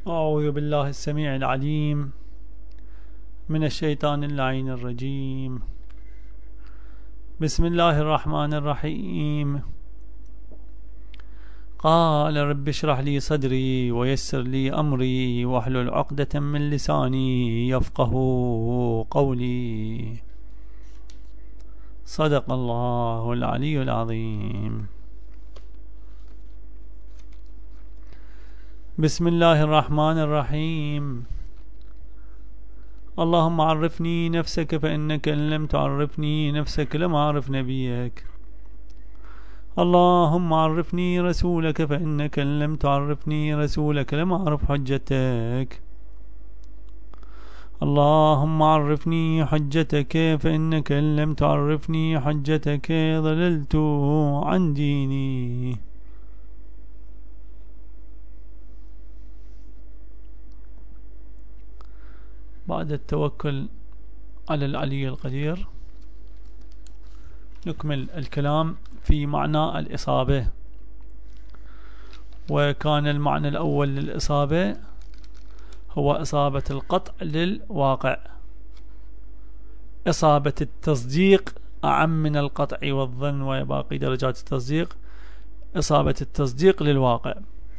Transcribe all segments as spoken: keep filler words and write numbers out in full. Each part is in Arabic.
أعوذ بالله السميع العليم من الشيطان اللعين الرجيم. بسم الله الرحمن الرحيم. قال رب اشرح لي صدري ويسر لي أمري واحلل عقدة من لساني يفقه قولي. صدق الله العلي العظيم. بسم الله الرحمن الرحيم. اللهم عرفني نفسك فإنك إن لم تعرفني نفسك لم أعرف نبيك. اللهم عرفني رسولك فإنك إن لم تعرفني رسولك لم أعرف حجتك. اللهم عرفني حجتك فإنك إن لم تعرفني حجتك ضللت عن ديني. بعد التوكل على العلي القدير نكمل الكلام في معنى الإصابة. وكان المعنى الأول للإصابة هو إصابة القطع للواقع. إصابة التصديق أعم من القطع والظن وباقي درجات التصديق. إصابة التصديق للواقع.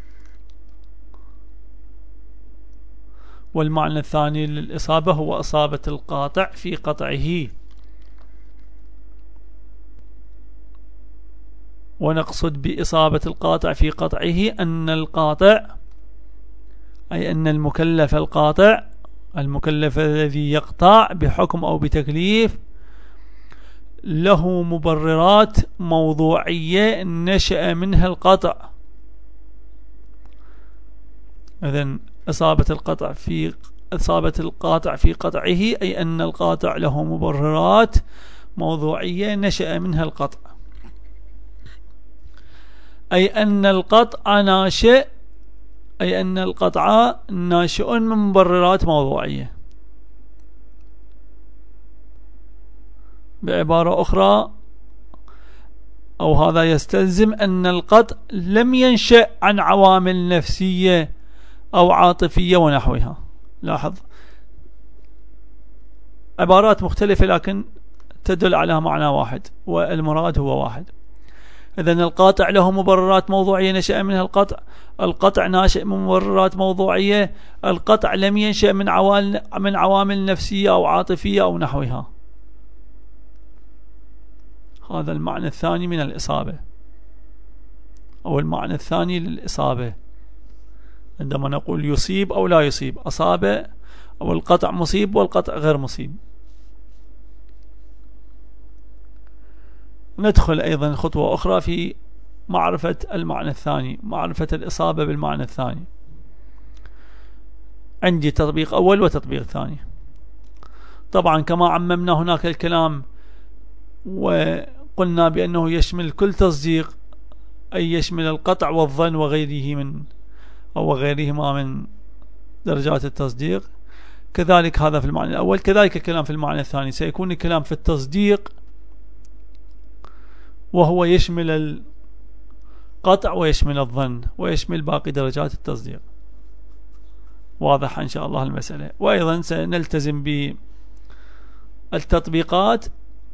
والمعنى الثاني للإصابة هو إصابة القاطع في قطعه. ونقصد بإصابة القاطع في قطعه أن القاطع أي أن المكلف القاطع المكلف الذي يقطع بحكم أو بتكليف له مبررات موضوعية نشأ منها القطع. إذن إصابة القطع في إصابة القاطع في قطعه أي أن القاطع له مبررات موضوعية نشأ منها القطع. أي أن القطع ناشئ أي أن القطع ناشئ من مبررات موضوعية. بعبارة أخرى أو هذا يستلزم أن القطع لم ينشأ عن عوامل نفسية أو عاطفية ونحوها. لاحظ عبارات مختلفة لكن تدل على معنى واحد والمراد هو واحد. إذن القاطع له مبررات موضوعية نشأ منها القطع. القطع ناشئ من مبررات موضوعية. القطع لم ينشأ من عوامل من عوامل نفسية أو عاطفية أو نحوها. هذا المعنى الثاني من الإصابة أو المعنى الثاني للإصابة عندما نقول يصيب أو لا يصيب. أصاب أو القطع مصيب والقطع غير مصيب. ندخل أيضا خطوة أخرى في معرفة المعنى الثاني، معرفة الإصابة بالمعنى الثاني. عندي تطبيق أول وتطبيق ثاني. طبعا كما عممنا هناك الكلام وقلنا بأنه يشمل كل تصديق أي يشمل القطع والظن وغيره من أو غيرهما من درجات التصديق. كذلك هذا في المعنى الأول. كذلك الكلام في المعنى الثاني سيكون الكلام في التصديق وهو يشمل القطع ويشمل الظن ويشمل باقي درجات التصديق. واضح إن شاء الله المسألة. وأيضا سنلتزم بالتطبيقات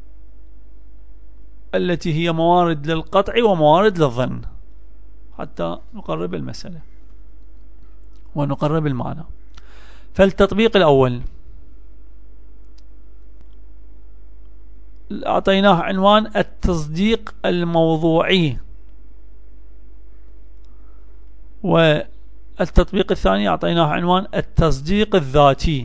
التي هي موارد للقطع وموارد للظن حتى نقرب المسألة ونقرب المعنى. فالتطبيق الأول أعطيناه عنوان التصديق الموضوعي. والتطبيق الثاني أعطيناه عنوان التصديق الذاتي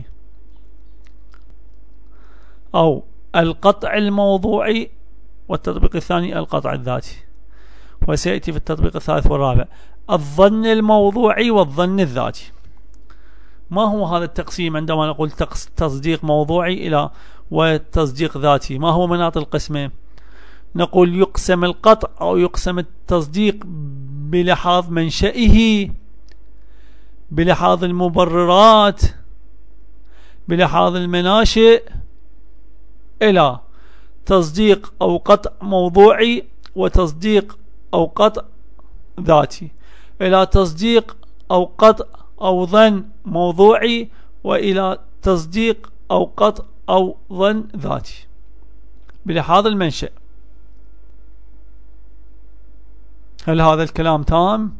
أو القطع الموضوعي. والتطبيق الثاني القطع الذاتي. وسيأتي في التطبيق الثالث والرابع الظن الموضوعي والظن الذاتي. ما هو هذا التقسيم عندما نقول تصديق موضوعي إلى وتصديق ذاتي؟ ما هو مناط القسمة؟ نقول يقسم القطع أو يقسم التصديق بلحاظ منشئه، بلحاظ المبررات، بلحاظ المناشئ، إلى تصديق أو قطع موضوعي وتصديق أو قطع ذاتي، إلى تصديق أو قطع أو ظن موضوعي، وإلى تصديق أو قطع أو ظن ذاتي بلحاظ المنشأ. هل هذا الكلام تام؟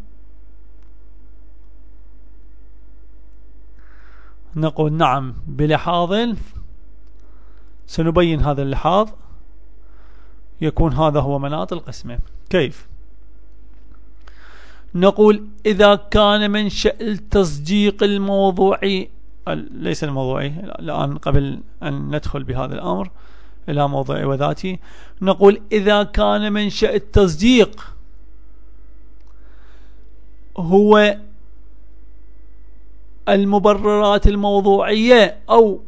نقول نعم بلحاظ، سنبين هذا اللحاظ، يكون هذا هو مناط القسمة. كيف؟ نقول إذا كان منشأ التصديق الموضوعي، ليس الموضوعي الآن قبل أن ندخل بهذا الأمر إلى موضوعي وذاتي، نقول إذا كان منشأ التصديق هو المبررات الموضوعية، أو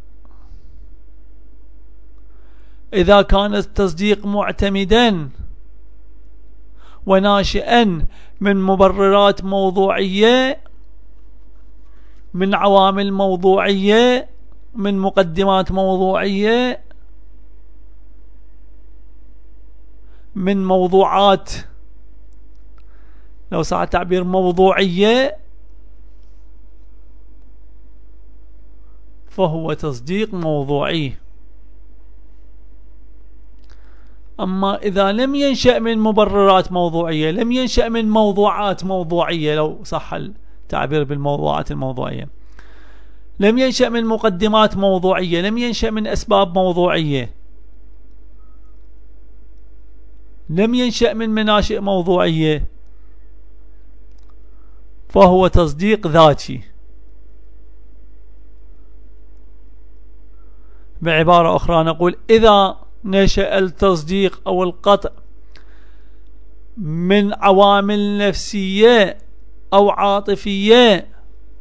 إذا كان التصديق معتمدا وناشئا من مبررات موضوعية، من عوامل موضوعية، من مقدمات موضوعية، من موضوعات لو صح التعبير موضوعية، فهو تصديق موضوعي. أما إذا لم ينشأ من مبررات موضوعية، لم ينشأ من موضوعات موضوعية، لو صح التعبير بالموضوعات الموضوعية، لم ينشأ من مقدمات موضوعية، لم ينشأ من أسباب موضوعية، لم ينشأ من مناشئ موضوعية، فهو تصديق ذاتي. بعبارة أخرى نقول إذا نشأ التصديق أو القطع من عوامل نفسية أو عاطفية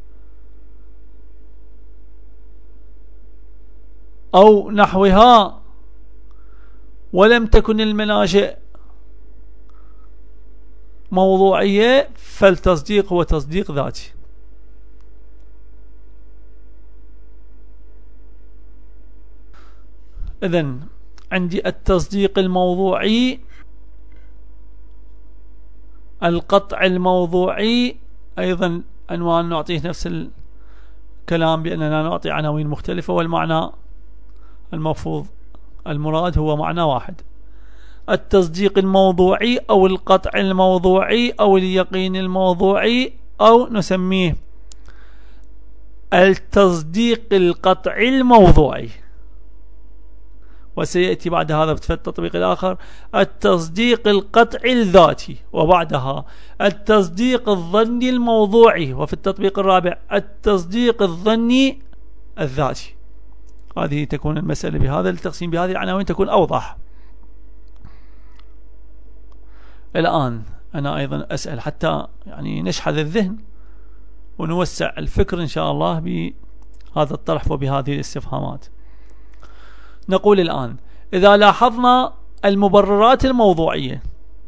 أو نحوها، ولم تكن المناشئ موضوعية، فالتصديق هو تصديق ذاتي. إذن عندي التصديق الموضوعي، القطع الموضوعي، أيضا عنوان نعطيه نفس الكلام بأننا نعطي عناوين مختلفة، والمعنى المفروض المراد هو معنى واحد. التصديق الموضوعي أو القطع الموضوعي أو اليقين الموضوعي، أو نسميه التصديق القطعي الموضوعي، وسيأتي بعد هذا في التطبيق الآخر التصديق القطعي الذاتي، وبعدها التصديق الظني الموضوعي، وفي التطبيق الرابع التصديق الظني الذاتي. هذه تكون المسألة بهذا التقسيم بهذه العناوين تكون أوضح. الآن أنا أيضا أسأل حتى يعني نشحذ الذهن ونوسع الفكر إن شاء الله بهذا الطرح وبهذه الاستفهامات. نقول الآن إذا لاحظنا المبررات الموضوعية،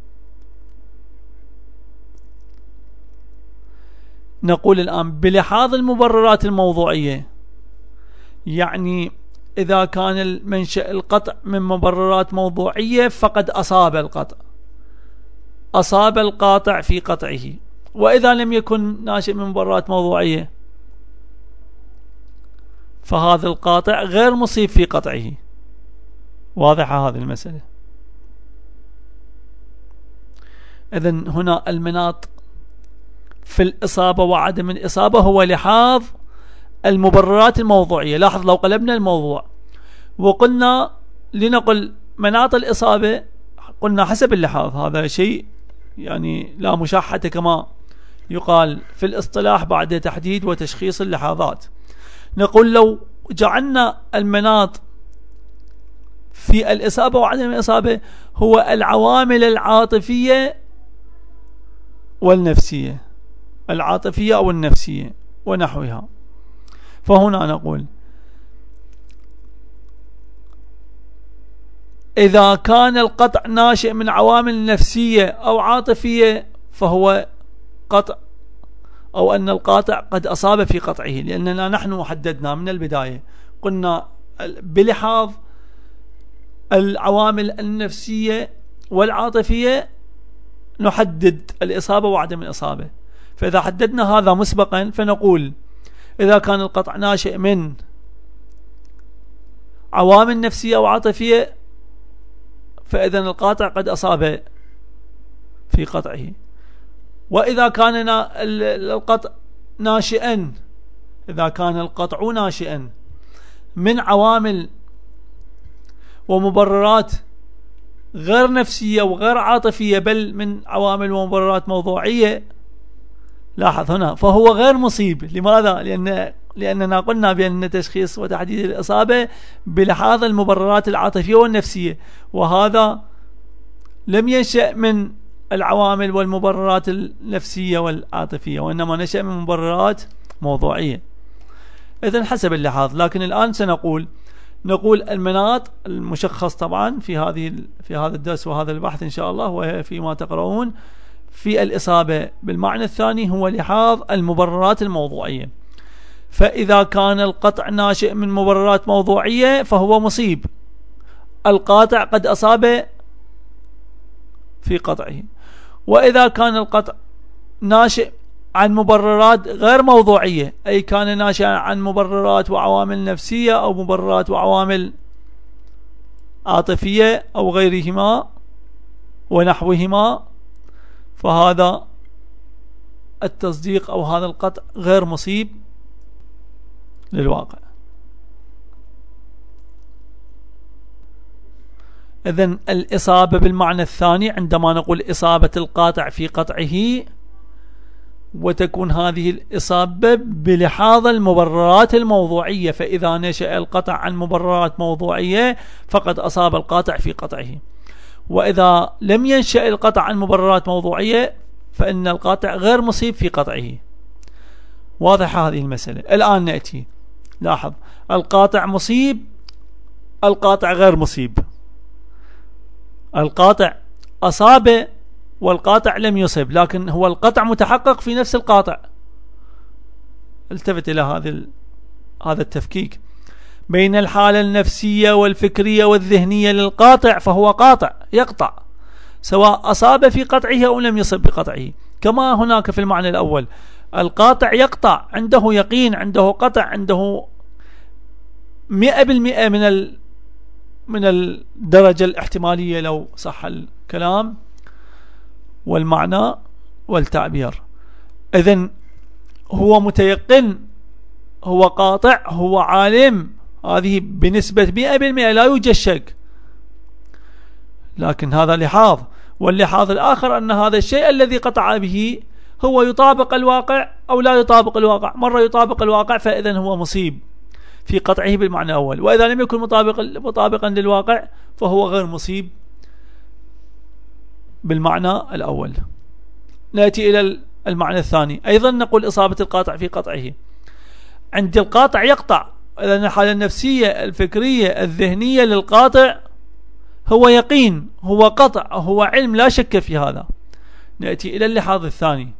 نقول الآن بلحاظ المبررات الموضوعية، يعني إذا كان المنشأ القطع من مبررات موضوعية فقد أصاب القطع، أصاب القاطع في قطعه. وإذا لم يكن ناشئ من مبررات موضوعية فهذا القاطع غير مصيب في قطعه. واضحة هذه المسألة؟ إذن هنا المناط في الإصابة وعدم الإصابة هو لحاظ المبررات الموضوعية. لاحظ لو قلبنا الموضوع وقلنا لنقل مناط الإصابة، قلنا حسب اللحاظ، هذا شيء يعني لا مشاحة كما يقال في الاصطلاح بعد تحديد وتشخيص اللحاظات. نقول لو جعلنا المناط في الإصابة وعدم الإصابة هو العوامل العاطفية والنفسية، العاطفية أو النفسية ونحوها، فهنا نقول إذا كان القطع ناشئ من عوامل نفسية أو عاطفية فهو قطع، أو أن القاطع قد أصاب في قطعه، لأننا نحن حددنا من البداية، قلنا بلحاظ العوامل النفسية والعاطفية نحدد الإصابة وعدم الإصابة. فإذا حددنا هذا مسبقا فنقول إذا كان القطع ناشئ من عوامل نفسية وعاطفية فإذن القاطع قد أصاب في قطعه. وإذا كان القطع ناشئا إذا كان القطع ناشئا من عوامل ومبررات غير نفسية وغير عاطفية بل من عوامل ومبررات موضوعية، لاحظ هنا فهو غير مصيب. لماذا؟ لأن لأننا قلنا بأن تشخيص وتحديد الإصابة بلحاظ المبررات العاطفية والنفسية، وهذا لم ينشأ من العوامل والمبررات النفسية والعاطفية، وإنما نشأ من مبررات موضوعية. إذن حسب اللحاظ. لكن الآن سنقول نقول المناط المشخص طبعا في هذه في هذا الدرس وهذا البحث إن شاء الله وفيما تقرؤون في الإصابة بالمعنى الثاني هو لحاظ المبررات الموضوعية. فإذا كان القطع ناشئ من مبررات موضوعية فهو مصيب، القاطع قد أصاب في قطعه. وإذا كان القطع ناشئ عن مبررات غير موضوعية، أي كان ناشئا عن مبررات وعوامل نفسية أو مبررات وعوامل عاطفية أو غيرهما ونحوهما، فهذا التصديق أو هذا القطع غير مصيب للواقع. إذن الإصابة بالمعنى الثاني عندما نقول إصابة القاطع في قطعه، وتكون هذه الإصابة بلحاظ المبررات الموضوعية، فإذا نشأ القطع عن مبررات موضوعية فقد أصاب القاطع في قطعه. وإذا لم ينشأ القطع عن مبررات موضوعية فإن القاطع غير مصيب في قطعه. واضح هذه المسألة. الآن نأتي لاحظ القاطع مصيب، القاطع غير مصيب. القاطع أصاب والقاطع لم يصب، لكن هو القطع متحقق في نفس القاطع. التفت إلى هذا هذا التفكيك بين الحالة النفسية والفكرية والذهنية للقاطع، فهو قاطع يقطع سواء أصاب في قطعه أو لم يصب بقطعه. كما هناك في المعنى الأول القاطع يقطع، عنده يقين، عنده قطع، عنده مئة بالمئة من ال من الدرجة الاحتمالية لو صح الكلام والمعنى والتعبير. إذن هو متيقن، هو قاطع، هو عالم، هذه بنسبة مئة بالمئة لا يوجد شك. لكن هذا لحاظ، واللحاظ الآخر أن هذا الشيء الذي قطع به هو يطابق الواقع أو لا يطابق الواقع. مرة يطابق الواقع فإذن هو مصيب في قطعه بالمعنى الأول، وإذا لم يكن مطابق مطابقا للواقع فهو غير مصيب بالمعنى الأول. نأتي إلى المعنى الثاني. أيضا نقول إصابة القاطع في قطعه. عند القاطع يقطع، إذن الحالة النفسية الفكرية الذهنية للقاطع هو يقين، هو قطع، هو علم، لا شك في هذا. نأتي إلى اللحاظ الثاني.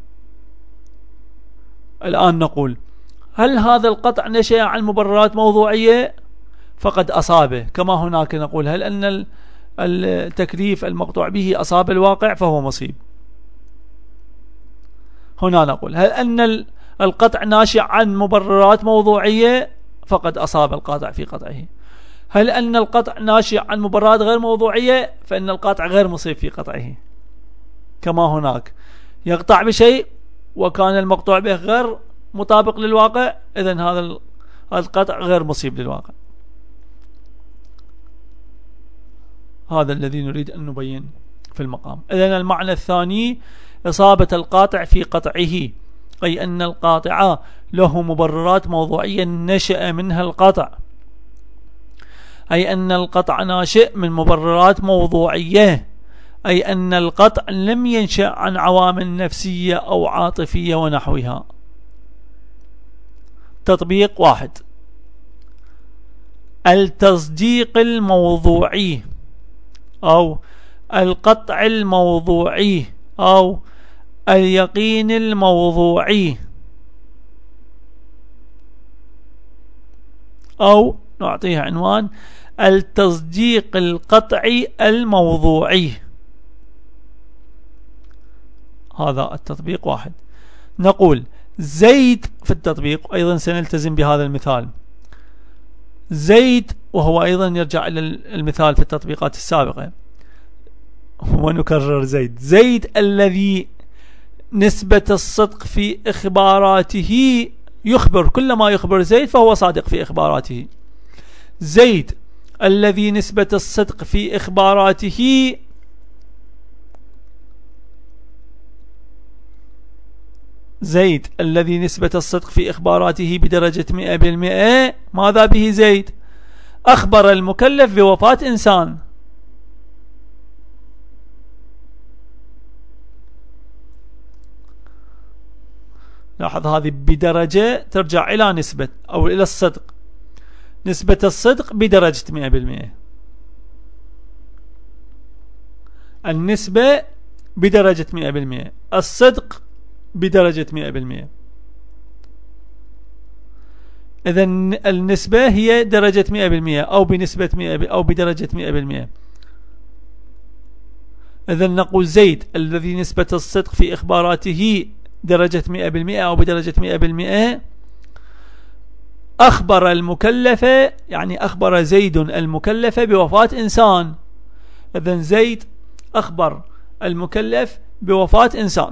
الآن نقول هل هذا القطع نشأ عن مبررات موضوعية؟ فقد أصابه. كما هناك نقول هل أن التكليف المقطوع به أصاب الواقع فهو مصيب. هنا نقول هل أن القطع ناشئ عن مبررات موضوعية؟ فقد أصاب القاطع في قطعه. هل أن القطع ناشئ عن مبررات غير موضوعية؟ فإن القاطع غير مصيب في قطعه. كما هناك يقطع بشيء وكان المقطوع به غير مطابق للواقع، إذن هذا القطع غير مصيب للواقع. هذا الذي نريد أن نبين في المقام. إذن المعنى الثاني إصابة القاطع في قطعه، أي أن القاطع له مبررات موضوعية نشأ منها القطع، أي أن القطع ناشئ من مبررات موضوعية، أي أن القطع لم ينشأ عن عوامل نفسية أو عاطفية ونحوها. تطبيق واحد: التصديق الموضوعي أو القطع الموضوعي أو اليقين الموضوعي، أو نعطيه عنوان التصديق القطعي الموضوعي. هذا التطبيق واحد. نقول زيد في التطبيق، أيضا سنلتزم بهذا المثال. زيد، وهو أيضا يرجع إلى المثال في التطبيقات السابقة، ونكرر زيد. زيد الذي نسبة الصدق في إخباراته، يخبر، كلما يخبر زيد فهو صادق في إخباراته. زيد الذي نسبة الصدق في إخباراته زيد الذي نسبة الصدق في إخباراته بدرجة مئة بالمئة. ماذا به زيد؟ أخبر المكلف بوفاة إنسان. لاحظ هذه بدرجة ترجع إلى نسبة أو إلى الصدق. نسبة الصدق بدرجة مئة بالمئة، النسبة بدرجة مئة بالمئة، الصدق بدرجة مئة بالمئة. إذن النسبة هي درجة مئة بالمئة أو بنسبة مئة أو بدرجة مئة بالمئة. إذن نقول زيد الذي نسبة الصدق في إخباراته درجة مئة بالمئة أو بدرجة مئة بالمئة أخبر المكلف، يعني أخبر زيد المكلف بوفاة إنسان. إذن زيد أخبر المكلف بوفاة إنسان.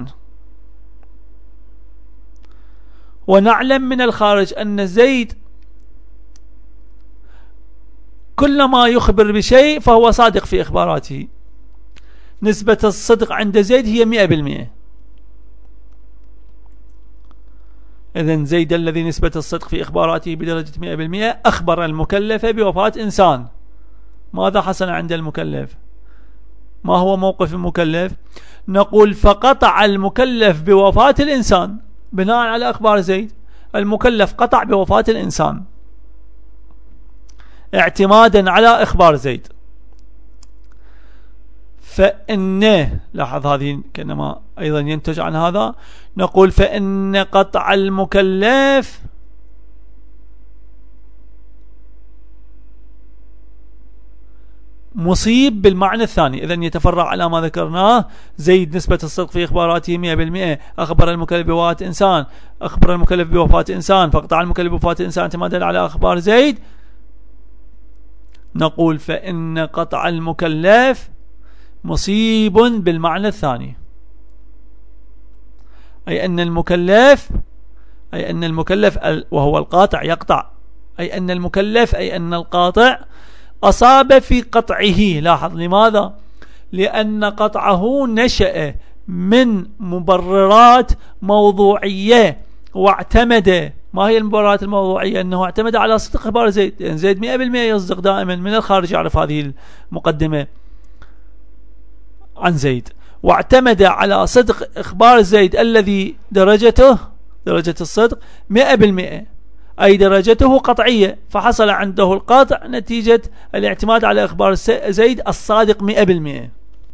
ونعلم من الخارج أن زيد كلما يخبر بشيء فهو صادق في إخباراته. نسبة الصدق عند زيد هي مئة بالمئة. إذن زيد الذي نسبة الصدق في إخباراته بدرجة مئة بالمئة أخبر المكلف بوفاة إنسان. ماذا حصل عند المكلف؟ ما هو موقف المكلف؟ نقول فقطع المكلف بوفاة الإنسان. بناء على أخبار زيد المكلف قطع بوفاة الإنسان اعتمادا على إخبار زيد. فإن، لاحظ هذه كأنما أيضا ينتج عن هذا، نقول فإن قطع المكلف مصيب بالمعنى الثاني. إذن يتفرع على ما ذكرناه. زيد نسبة الصدق في إخباراته مئة بالمئة، أخبر المكلف بوفاة إنسان، أخبر المكلف بوفاة إنسان، فقطع المكلف بوفاة إنسان اعتمادا على أخبار زيد. نقول فإن قطع المكلف مصيب بالمعنى الثاني، أي أن المكلف أي أن المكلف وهو القاطع يقطع، أي أن المكلف أي أن القاطع أصاب في قطعه. لاحظ لماذا؟ لأن قطعه نشأ من مبررات موضوعية واعتمد. ما هي المبررات الموضوعية؟ أنه اعتمد على صدق إخبار زيد. يعني زيد مئة بالمئة يصدق دائما، من الخارج يعرف هذه المقدمة عن زيد، واعتمد على صدق إخبار زيد الذي درجته درجة الصدق مئة بالمئة، أي درجته قطعية، فحصل عنده القاطع نتيجة الاعتماد على إخبار زيد الصادق مئة بالمئة.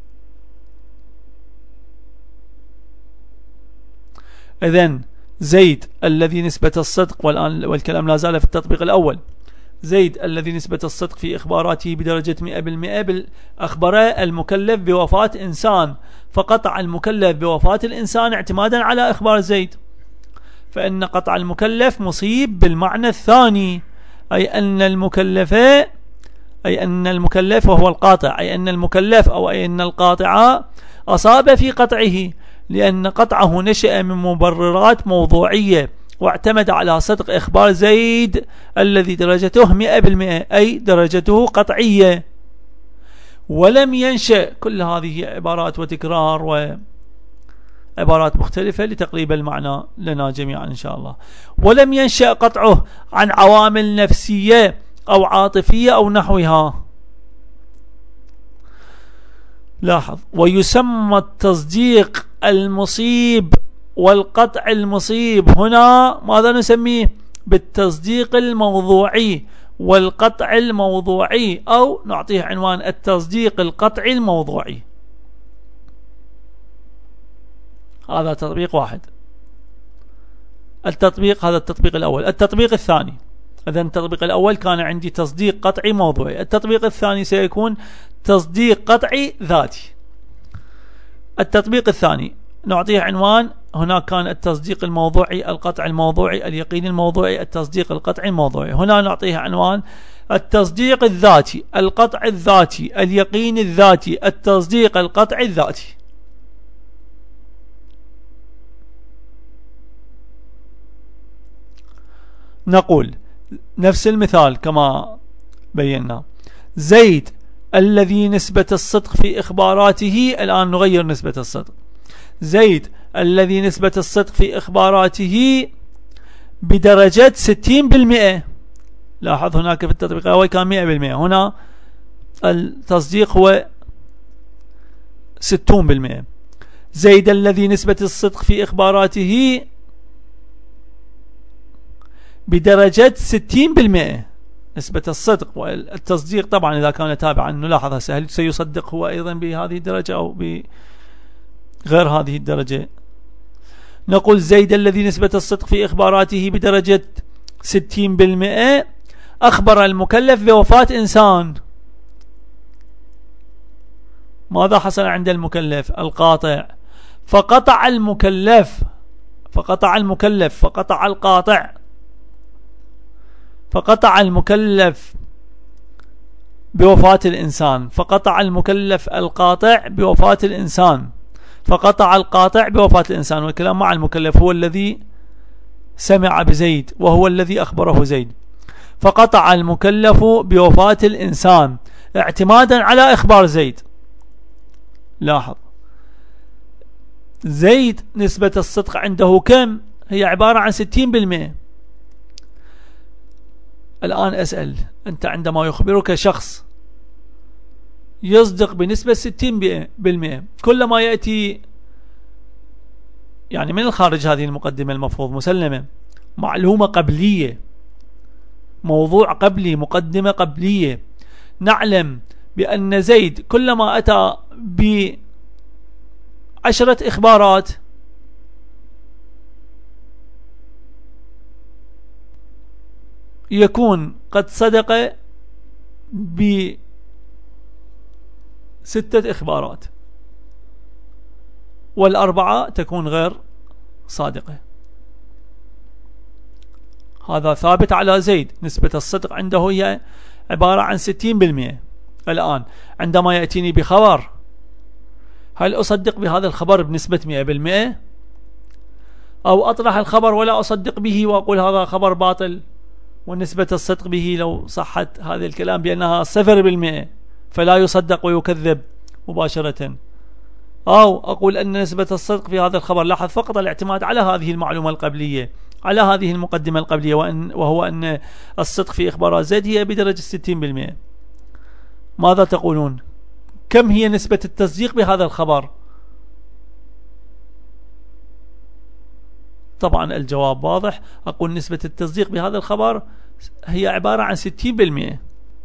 إذن زيد الذي نسبة الصدق، والآن والكلام لا زال في التطبيق الأول، زيد الذي نسبة الصدق في إخباراته بدرجة مئة بالمئة أخبر المكلف بوفاة إنسان، فقطع المكلف بوفاة الإنسان اعتمادا على إخبار زيد. فإن قطع المكلف مصيب بالمعنى الثاني، أي أن المكلف أي أن المكلف وهو القاطع، أي أن المكلف أو أي أن القاطع أصاب في قطعه، لأن قطعه نشأ من مبررات موضوعية واعتمد على صدق إخبار زيد الذي درجته مئة بالمئة، أي درجته قطعية. ولم ينشأ، كل هذه عبارات وتكرار وعبارات مختلفة لتقريب المعنى لنا جميعا إن شاء الله. ولم ينشأ قطعه عن عوامل نفسية أو عاطفية أو نحوها. لاحظ، ويسمى التصديق المصيب والقطع المصيب هنا ماذا نسميه؟ بالتصديق الموضوعي والقطع الموضوعي، أو نعطيه عنوان التصديق القطعي الموضوعي. هذا تطبيق واحد. التطبيق هذا التطبيق الأول. التطبيق الثاني، إذن التطبيق الأول كان عندي تصديق قطعي موضوعي، التطبيق الثاني سيكون تصديق قطعي ذاتي. التطبيق الثاني نعطيه عنوان هناك كان التصديق الموضوعي، القطع الموضوعي، اليقين الموضوعي، التصديق القطعي الموضوعي. هنا نعطيها عنوان التصديق الذاتي، القطع الذاتي، اليقين الذاتي، التصديق القطعي الذاتي. نقول نفس المثال كما بينا: زيد الذي نسبة الصدق في إخباراته، الآن نغير نسبة الصدق، زيد الذي نسبة الصدق في إخباراته بدرجة ستين بالمئة. لاحظ هناك في التطبيق الأول كان مئة بالمئة، هنا التصديق هو ستون بالمئة. زيد الذي نسبة الصدق في إخباراته بدرجة ستين بالمئة نسبة الصدق، والتصديق طبعا إذا كان تابعا نلاحظ هسه هل سيصدق هو أيضا بهذه الدرجة أو بغير هذه الدرجة. نقول زيد الذي نسبة الصدق في إخباراته بدرجة ستين بالمئة أخبر المكلف بوفاة إنسان. ماذا حصل عند المكلف؟ القاطع، فقطع المكلف فقطع المكلف فقطع القاطع فقطع المكلف بوفاة الإنسان، فقطع المكلف القاطع بوفاة الإنسان، فقطع القاطع بوفاة الإنسان، والكلام مع المكلف هو الذي سمع بزيد وهو الذي أخبره زيد. فقطع المكلف بوفاة الإنسان اعتمادا على إخبار زيد. لاحظ زيد نسبة الصدق عنده كم؟ هي عبارة عن ستين بالمئة. الآن أسأل، أنت عندما يخبرك شخص يصدق بنسبة ستين بالمئة، كلما يأتي يعني من الخارج هذه المقدمة المفروض مسلمة، معلومة قبلية، موضوع قبلي، مقدمة قبلية، نعلم بأن زيد كلما أتى بعشرة إخبارات يكون قد صدق بستة إخبارات، والأربعة تكون غير صادقة. هذا ثابت على زيد، نسبة الصدق عنده هي عبارة عن ستين بالمئة. الآن عندما يأتيني بخبر، هل أصدق بهذا الخبر بنسبة مئة بالمئة، أو أطرح الخبر ولا أصدق به وأقول هذا خبر باطل ونسبة الصدق به لو صحت هذا الكلام بأنها صفر بالمئة فلا يصدق ويكذب مباشرة، أو أقول أن نسبة الصدق في هذا الخبر، لاحظ فقط الاعتماد على هذه المعلومة القبلية، على هذه المقدمة القبلية، وأن وهو أن الصدق في إخبارات زيد هي بدرجة ستين بالمئة. ماذا تقولون؟ كم هي نسبة التصديق بهذا الخبر؟ طبعا الجواب واضح، أقول نسبة التصديق بهذا الخبر هي عبارة عن ستين بالمئة.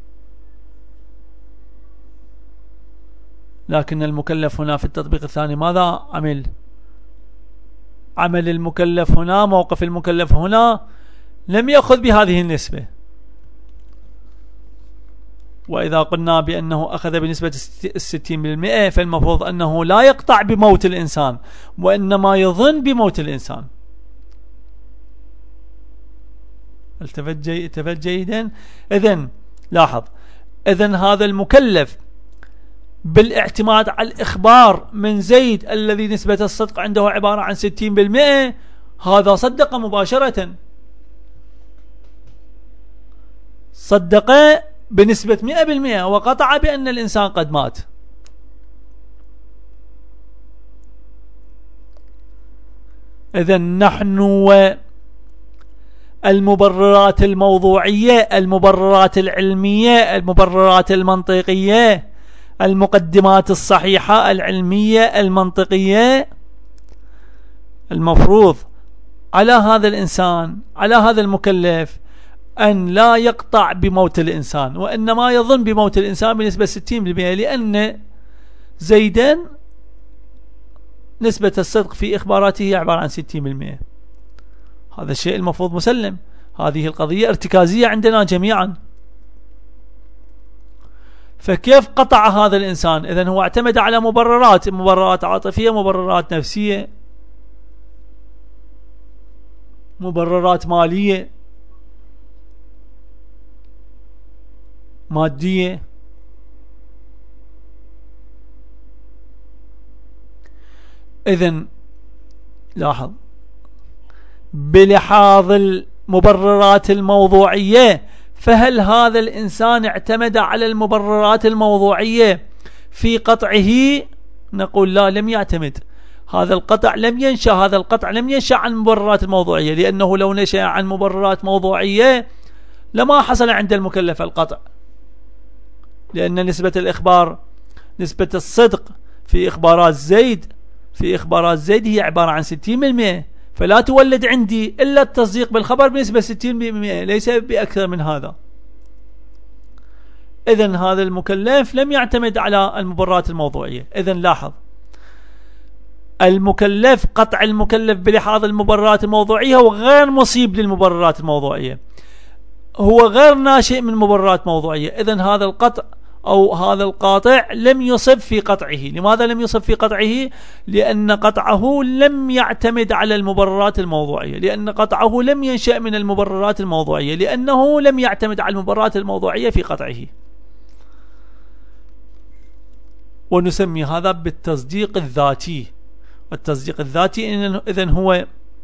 لكن المكلف هنا في التطبيق الثاني ماذا عمل؟ عمل المكلف هنا، موقف المكلف هنا لم يأخذ بهذه النسبة. وإذا قلنا بأنه أخذ بنسبة الستين بالمئة فالمفروض أنه لا يقطع بموت الإنسان، وإنما يظن بموت الإنسان. التفت جي... التفت جيدا. إذن لاحظ، إذن هذا المكلف بالاعتماد على الإخبار من زيد الذي نسبة الصدق عنده عبارة عن ستين بالمئة، هذا صدق مباشرة، صدق بنسبة مئة بالمئة وقطع بأن الإنسان قد مات. إذن نحن والمبررات الموضوعية، المبررات العلمية، المبررات المنطقية، المقدمات الصحيحة العلمية المنطقية، المفروض على هذا الإنسان، على هذا المكلف أن لا يقطع بموت الإنسان، وإنما يظن بموت الإنسان بنسبة ستين بالمئة، لأن زيدا نسبة الصدق في إخباراته عبارة عن ستين بالمئة. هذا الشيء المفروض مسلم، هذه القضية ارتكازية عندنا جميعا. فكيف قطع هذا الإنسان؟ إذن هو اعتمد على مبررات، مبررات عاطفية، مبررات نفسية. مبررات مالية مادية، إذن لاحظ بلحاظ المبررات الموضوعية، فهل هذا الإنسان اعتمد على المبررات الموضوعية في قطعه؟ نقول لا، لم يعتمد. هذا القطع لم ينشأ هذا القطع لم ينشأ عن المبررات الموضوعية، لأنه لو نشأ عن مبررات موضوعية لما حصل عند المكلف القطع، لأن نسبة الإخبار، نسبة الصدق في إخبارات زيد في إخبارات زيد هي عبارة عن ستين بالمئة، فلا تولد عندي إلا التصديق بالخبر بنسبة ستين بالمئة، ليس بأكثر من هذا. إذن هذا المكلف لم يعتمد على المبررات الموضوعية. إذن لاحظ المكلف، قطع المكلف بلحاظ المبررات الموضوعية هو غير مصيب للمبررات الموضوعية، هو غير ناشئ من مبررات موضوعية. إذن هذا القطع أو هذا القاطع لم يصب في قطعه. لماذا لم يصب في قطعه؟ لأن قطعه لم يعتمد على المبررات الموضوعية، لأن قطعه لم ينشأ من المبررات الموضوعية، لأنه لم يعتمد على المبررات الموضوعية في قطعه. ونسمي هذا بالتصديق الذاتي. والتصديق الذاتي إذن هو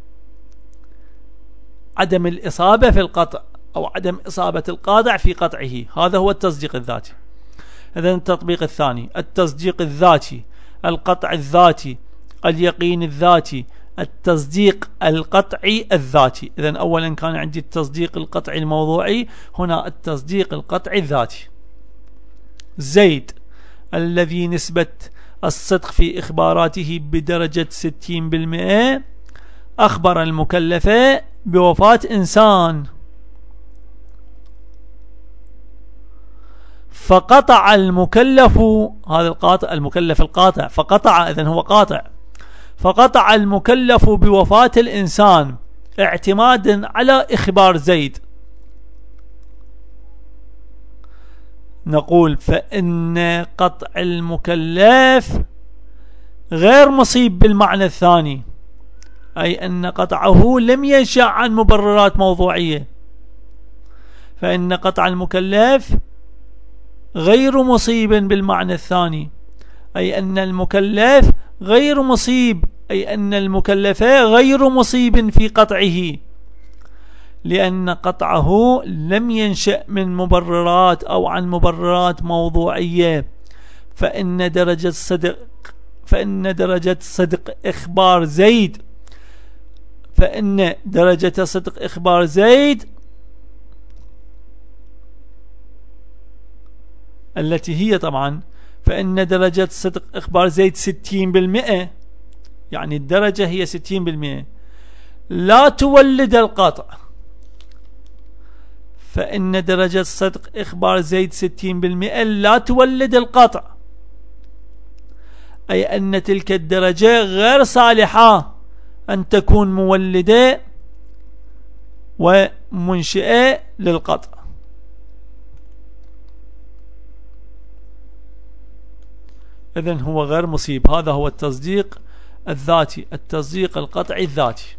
عدم الإصابة في القطع أو عدم إصابة القاطع في قطعه، هذا هو التصديق الذاتي. إذن التطبيق الثاني التصديق الذاتي، القطع الذاتي، اليقين الذاتي، التصديق القطعي الذاتي. إذن أولا كان عندي التصديق القطعي الموضوعي، هنا التصديق القطعي الذاتي. زيد الذي نسبة الصدق في إخباراته بدرجة ستين بالمئة أخبر المكلف بوفاة إنسان، فقطع المكلف، هذا القاطع المكلف القاطع، فقطع إذن هو قاطع، فقطع المكلف بوفاة الإنسان اعتمادا على إخبار زيد. نقول فإن قطع المكلف غير مصيب بالمعنى الثاني، أي أن قطعه لم ينشأ عن مبررات موضوعية، فإن قطع المكلف غير مصيب بالمعنى الثاني، أي أن المكلف غير مصيب، أي أن المكلف غير مصيب في قطعه، لأن قطعه لم ينشأ من مبررات أو عن مبررات موضوعية. فإن درجة صدق فإن درجة صدق إخبار زيد فإن درجة صدق إخبار زيد التي هي طبعا فإن درجة صدق إخبار زيد ستين بالمئة، يعني الدرجة هي ستين بالمئة، لا تولد القطع. فإن درجة صدق إخبار زيد ستين بالمئة لا تولد القطع، أي أن تلك الدرجة غير صالحة أن تكون مولدة ومنشئة للقطع. إذن هو غير مصيب. هذا هو التصديق الذاتي، التصديق القطعي الذاتي.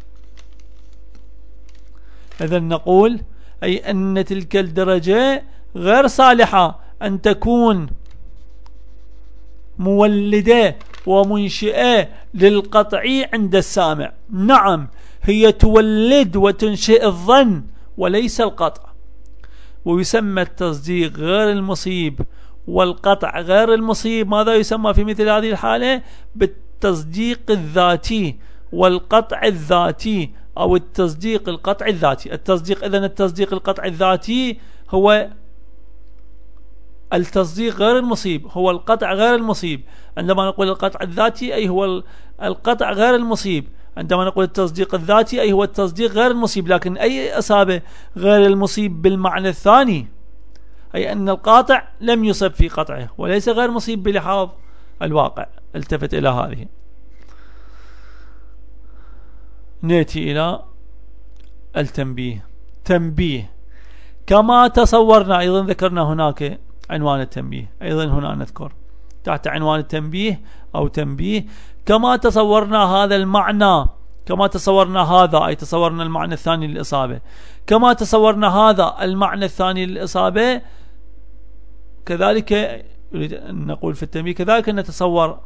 إذن نقول أي أن تلك الدرجة غير صالحة أن تكون مولدة ومنشئة للقطع عند السامع. نعم، هي تولد وتنشئ الظن وليس القطع. ويسمى التصديق غير المصيب والقطع غير المصيب، ماذا يسمى في مثل هذه الحالة؟ بالتصديق الذاتي والقطع الذاتي، أو التصديق القطعي الذاتي. التصديق إذن التصديق القطعي الذاتي هو التصديق غير المصيب، هو القطع غير المصيب. عندما نقول القطع الذاتي أي هو القطع غير المصيب، عندما نقول التصديق الذاتي أي هو التصديق غير المصيب. لكن أي أصابة غير المصيب بالمعنى الثاني، أي أن القاطع لم يصب في قطعه وليس غير مصيب بلحاظ الواقع. التفت إلى هذه. نأتي إلى التنبيه. تنبيه كما تصورنا، أيضا ذكرنا هناك عنوان التنبيه، أيضا هنا نذكر تحت عنوان التنبيه أو تنبيه كما تصورنا هذا المعنى كما تصورنا هذا، أي تصورنا المعنى الثاني للإصابة، كما تصورنا هذا المعنى الثاني للإصابة، كذلك يريد أن نقول في التنبيه كذلك نتصور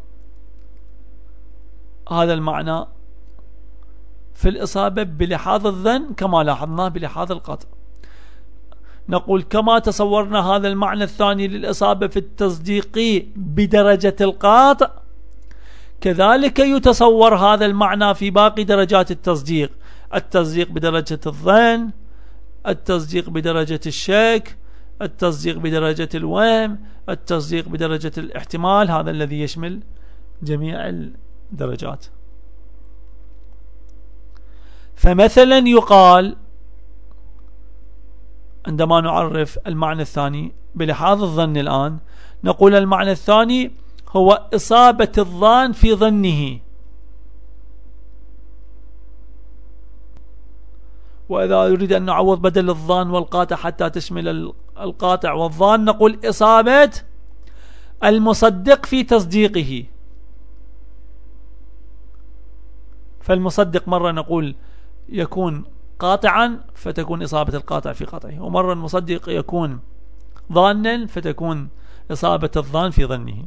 هذا المعنى في الإصابة بلحاظ الظن كما لاحظناه بلحاظ القطع. نقول كما تصورنا هذا المعنى الثاني للإصابة في التصديق بدرجة القاطع، كذلك يتصور هذا المعنى في باقي درجات التصديق، التصديق بدرجة الظن، التصديق بدرجة الشك، التصديق بدرجة الوهم، التصديق بدرجة الاحتمال، هذا الذي يشمل جميع الدرجات. فمثلا يقال عندما نعرف المعنى الثاني بلحاظ الظن الآن، نقول المعنى الثاني هو إصابة الظان في ظنه. وإذا يريد أن نعوض بدل الظان والقاطع حتى تشمل القاطع والظان، نقول إصابة المصدق في تصديقه. فالمصدق مرة نقول يكون قاطعا فتكون إصابة القاطع في قطعه، ومرة المصدق يكون ظانا فتكون إصابة الظان في ظنه.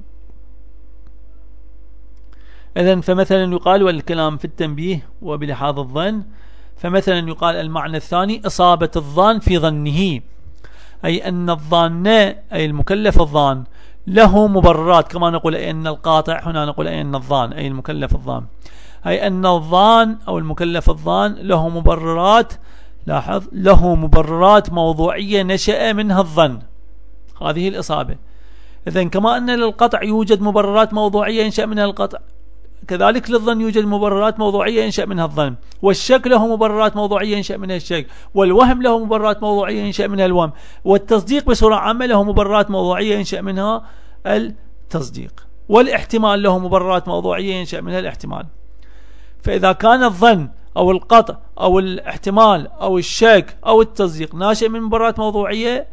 إذن فمثلا يقال، والكلام في التنبيه وبلحاظ الظن، فمثلا يقال المعنى الثاني إصابة الظان في ظنه، أي أن الظان أي المكلف الظان له مبررات، كما نقول أي أن القاطع، هنا نقول أي أن الظان أي المكلف الظان، أي أن الظان أو المكلف الظان له مبررات، لاحظ له مبررات موضوعية نشأ منها الظن، هذه الإصابة. إذن كما أن للقطع يوجد مبررات موضوعية ينشأ منها القطع، كذلك للظن يوجد مبررات موضوعية ينشأ منها الظن، والشك له مبررات موضوعية ينشأ منها الشك، والوهم له مبررات موضوعية ينشأ منها الوهم، والتصديق بصورة عامة له مبررات موضوعية ينشأ منها التصديق، والاحتمال له مبررات موضوعية ينشأ منها الاحتمال. فإذا كان الظن أو القطع أو الاحتمال أو الشك أو التصديق ناشئ من مبررات موضوعية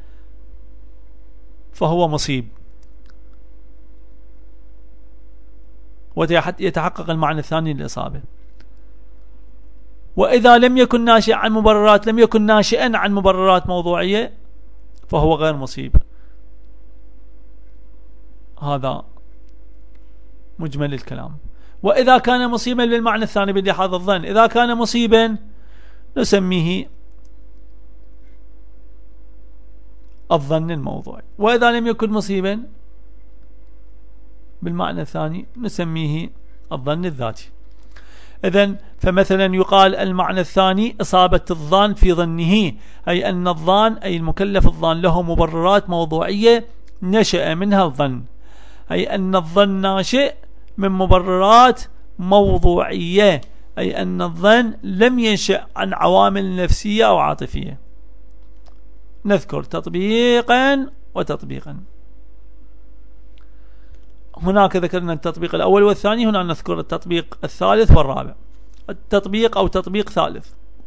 فهو مصيب، ويتحقق المعنى الثاني للإصابة. وإذا لم يكن ناشئا عن مبررات لم يكن ناشئا عن مبررات موضوعية فهو غير مصيب. هذا مجمل الكلام. وإذا كان مصيبا بالمعنى الثاني بلحاظ الظن، إذا كان مصيبا نسميه الظن الموضوعي، وإذا لم يكن مصيبا بالمعنى الثاني نسميه الظن الذاتي. إذن فمثلا يقال المعنى الثاني إصابة الظان في ظنه، أي أن الظان أي المكلف الظان له مبررات موضوعية نشأ منها الظن، أي أن الظن ناشئ من مبررات موضوعية، أي أن الظن لم ينشأ عن عوامل نفسية أو عاطفية. نذكر تطبيقا وتطبيقا. هناك ذكرنا التطبيق الأول والثاني، هنا نذكر التطبيق الثالث والرابع. التطبيق أو تطبيق ثالث،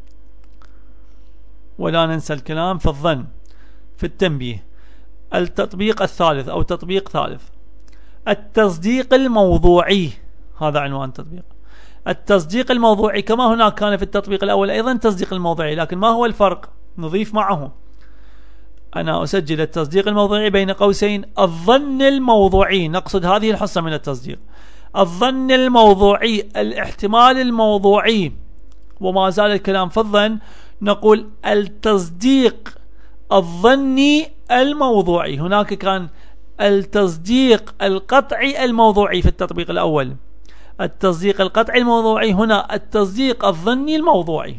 ولا ننسى الكلام في الظن في التنبيه. التطبيق الثالث أو تطبيق ثالث، التصديق الموضوعي، هذا عنوان التطبيق. التصديق الموضوعي كما هناك كان في التطبيق الأول أيضا تصديق الموضوعي، لكن ما هو الفرق؟ نضيف معه، أنا أسجل التصديق الموضوعي بين قوسين الظن الموضوعي، نقصد هذه الحصة من التصديق. الظن الموضوعي، الاحتمال الموضوعي، وما زال الكلام في الظن، نقول التصديق الظني الموضوعي. هناك كان التصديق القطعي الموضوعي في التطبيق الأول، التصديق القطعي الموضوعي، هنا التصديق الظني الموضوعي.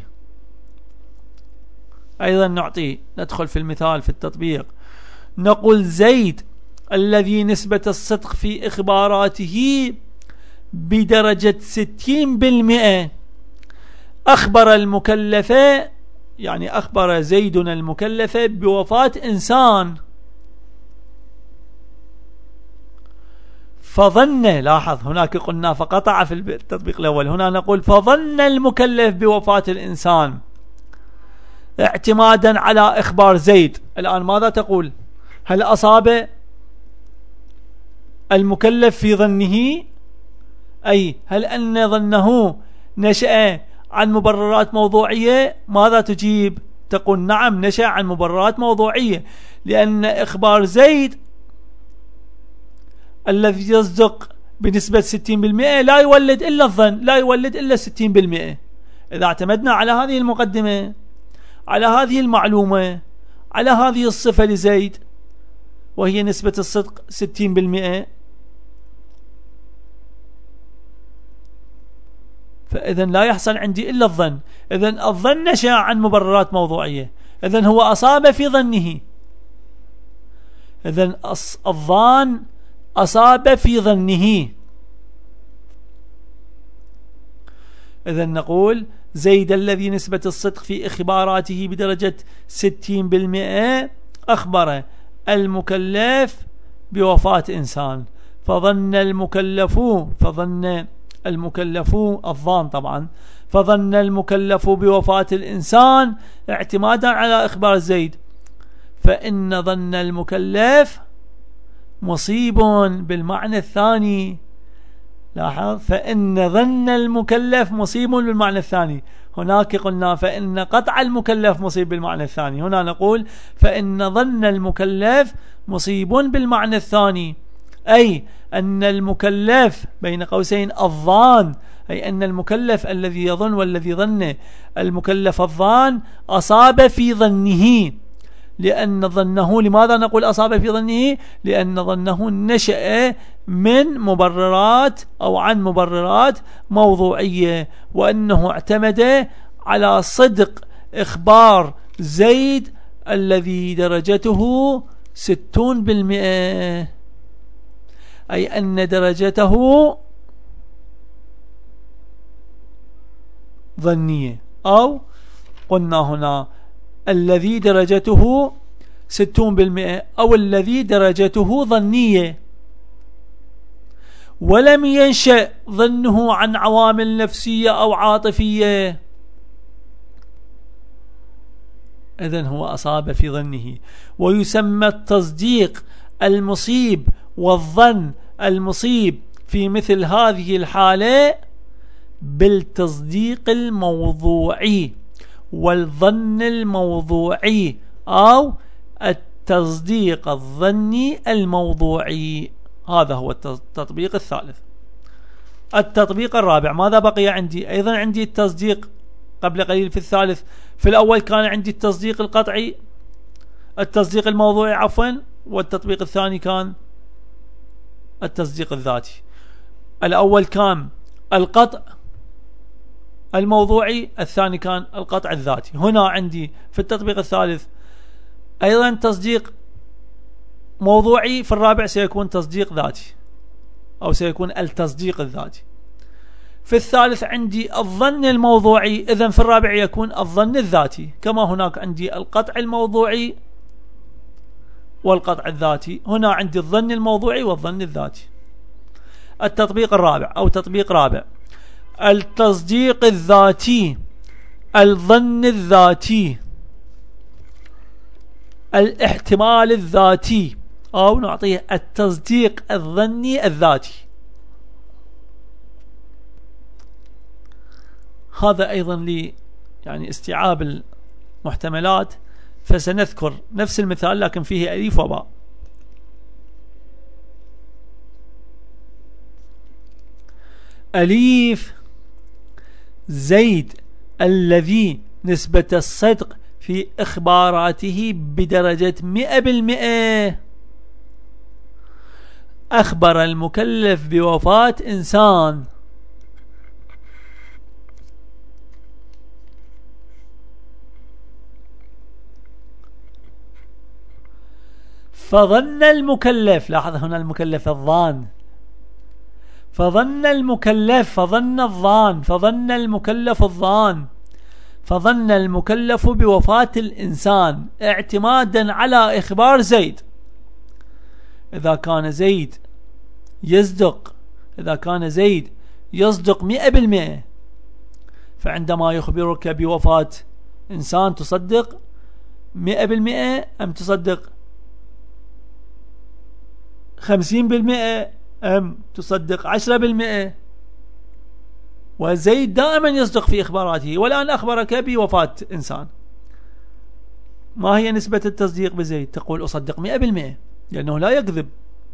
أيضا نعطي ندخل في المثال في التطبيق، نقول زيد الذي نسبة الصدق في إخباراته بدرجة ستين بالمئة أخبر المكلفة، يعني أخبر زيد المكلفة بوفاة إنسان، فظن، لاحظ هناك قلنا فقطع في التطبيق الأول، هنا نقول فظن المكلف بوفاة الإنسان اعتمادا على إخبار زيد. الآن ماذا تقول؟ هل أصاب المكلف في ظنه؟ أي هل أن ظنه نشأ عن مبررات موضوعية، ماذا تجيب؟ تقول نعم نشأ عن مبررات موضوعية، لأن إخبار زيد الذي يصدق بنسبة ستين بالمئة لا يولد إلا الظن، لا يولد إلا ستين بالمئة. إذا اعتمدنا على هذه المقدمة، على هذه المعلومة، على هذه الصفة لزيد وهي نسبة الصدق ستين بالمئة، فإذن لا يحصل عندي إلا الظن. إذن الظن نشأ عن مبررات موضوعية، إذن هو أصاب في ظنه. إذن الظان أصاب في ظنه. إذن نقول زيد الذي نسبة الصدق في إخباراته بدرجة ستين بالمئة أخبر المكلف بوفاة إنسان، فظن المكلف فظن المكلف الظان طبعا فظن المكلف بوفاة الإنسان اعتمادا على إخبار زيد، فإن ظن المكلف مصيب بالمعنى الثاني. لاحظ، فإن ظن المكلف مصيب بالمعنى الثاني. هناك قلنا فإن قطع المكلف مصيب بالمعنى الثاني، هنا نقول فإن ظن المكلف مصيب بالمعنى الثاني، أي أن المكلف بين قوسين الظان، أي أن المكلف الذي يظن والذي ظن المكلف الظان أصاب في ظنه، لأن ظنه، لماذا نقول أصاب في ظنه؟ لأن ظنه نشأ من مبررات أو عن مبررات موضوعية، وأنه اعتمد على صدق إخبار زيد الذي درجته ستون بالمئة، أي أن درجته ظنية، أو قلنا هنا الذي درجته ستون بالمئة أو الذي درجته ظنية، ولم ينشأ ظنه عن عوامل نفسية أو عاطفية، إذن هو أصاب في ظنه. ويسمى التصديق المصيب والظن المصيب في مثل هذه الحالة بالتصديق الموضوعي والظن الموضوعي، أو التصديق الظني الموضوعي. هذا هو التطبيق الثالث. التطبيق الرابع، ماذا بقي عندي؟ أيضا عندي التصديق قبل قليل في الثالث. في الأول كان عندي التصديق القطعي، التصديق الموضوعي عفوا، والتطبيق الثاني كان التصديق الذاتي. الأول كان القطع الموضوعي، الثاني كان القطع الذاتي. هنا عندي في التطبيق الثالث أيضا تصديق موضوعي، في الرابع سيكون تصديق ذاتي أو سيكون التصديق الذاتي. في الثالث عندي الظن الموضوعي، إذن في الرابع يكون الظن الذاتي. كما هناك عندي القطع الموضوعي والقطع الذاتي، هنا عندي الظن الموضوعي والظن الذاتي. التطبيق الرابع أو تطبيق رابع، التصديق الذاتي، الظن الذاتي، الاحتمال الذاتي، أو نعطيه التصديق الظني الذاتي. هذا أيضا لي يعني استيعاب المحتملات، فسنذكر نفس المثال لكن فيه أليف وباء. أليف: زيد الذي نسبة الصدق في إخباراته بدرجة مئة بالمئة أخبر المكلف بوفاة إنسان، فظن المكلف، لاحظ هنا المكلف الظان، فظن المكلف فظن الظان فظن المكلف الظان فظن المكلف بوفاة الإنسان اعتمادا على إخبار زيد. إذا كان زيد يصدق إذا كان زيد يصدق مئة بالمئة، فعندما يخبرك بوفاة إنسان تصدق مئة بالمئة أم تصدق خمسين بالمئة أم تصدق عشرة بالمئة؟ وزيد دائما يصدق في إخباراته، والآن أخبرك بوفاة إنسان. ما هي نسبة التصديق بزيد؟ تقول أصدق مئة بالمئة لأنه لا يكذب.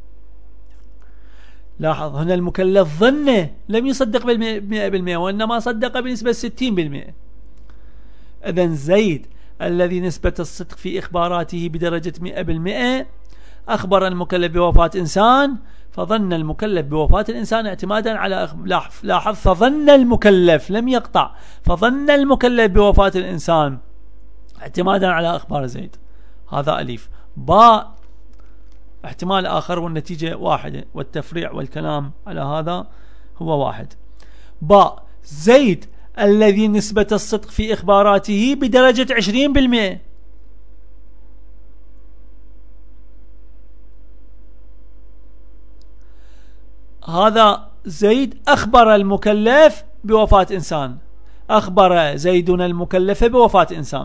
لاحظ هنا المكلف ظنه لم يصدق بالمئة بالمئة، وإنما صدق بنسبة ستين بالمئة. إذن زيد الذي نسبة الصدق في إخباراته بدرجة مئة بالمئة أخبر المكلف بوفاة إنسان، فظن المكلف بوفاة الإنسان اعتمادا على أخ... لاحظ فظن المكلف لم يقطع، فظن المكلف بوفاة الإنسان اعتمادا على أخبار زيد. هذا أليف. باء احتمال آخر والنتيجة واحدة، والتفريع والكلام على هذا هو واحد. باء زيد الذي نسبة الصدق في إخباراته بدرجة عشرين بالمئة. هذا زيد أخبر المكلف بوفاة إنسان، أخبر زيدنا المكلف بوفاة إنسان.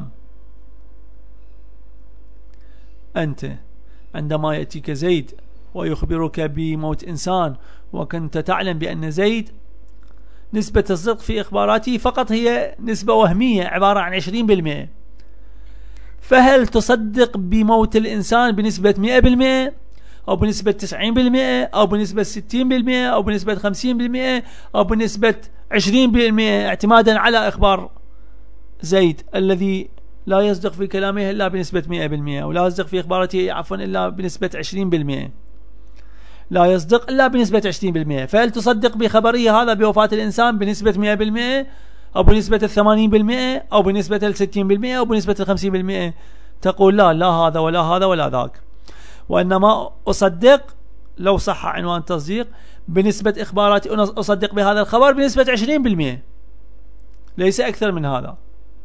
أنت عندما يأتيك زيد ويخبرك بموت إنسان وكنت تعلم بأن زيد نسبة الصدق في إخباراته فقط هي نسبة وهمية عبارة عن عشرين بالمئة، فهل تصدق بموت الإنسان بنسبة مئة بالمئة أو بنسبة تسعين بالمئة أو بنسبة ستين بالمئة أو بنسبة خمسين بالمئة أو بنسبة عشرين بالمئة اعتمادا على إخبار زيد الذي لا يصدق في كلامه إلا بنسبة مئة بالمئة، ولا يصدق في إخبارته عفوا إلا بنسبة عشرين بالمئة، لا يصدق إلا بنسبة عشرين بالمئة. فهل تصدق بخبره هذا بوفاة الإنسان بنسبة مئة بالمئة أو بنسبة الثمانين بالمئة أو بنسبة الستين بالمئة أو بنسبة الخمسين بالمئة؟ تقول لا، لا هذا ولا هذا ولا ذاك، وإنما أصدق لو صح عنوان تصديق بنسبة إخباراتي، أصدق بهذا الخبر بنسبة عشرين بالمئة ليس أكثر من هذا.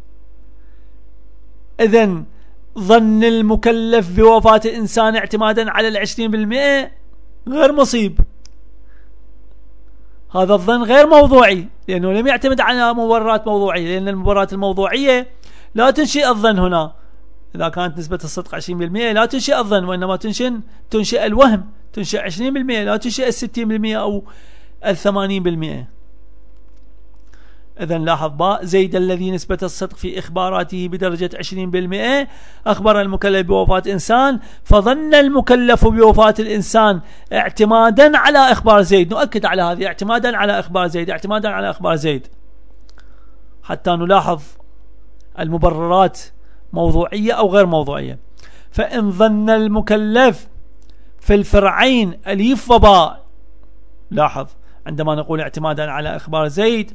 إذن ظن المكلف بوفاة الإنسان اعتمادا على العشرين بالمئة غير مصيب، هذا الظن غير موضوعي لأنه لم يعتمد على مبررات موضوعية، لأن المبررات الموضوعية لا تنشئ الظن. هنا إذا كانت نسبة الصدق عشرين بالمئة لا تنشئ الظن، وإنما تنشئ تنشئ الوهم، تنشئ عشرين بالمئة لا تنشئ الستين بالمئة أو الثمانين بالمئة. إذن لاحظ باء زيد الذي نسبة الصدق في إخباراته بدرجة عشرين بالمئة أخبر المكلف بوفاة إنسان، فظن المكلف بوفاة الإنسان اعتمادا على إخبار زيد. نؤكد على هذه، اعتمادا على إخبار زيد، اعتمادا على إخبار زيد، حتى نلاحظ المبررات موضوعية أو غير موضوعية. فإن ظن المكلف في الفرعين أليف وباء، لاحظ عندما نقول اعتمادا على إخبار زيد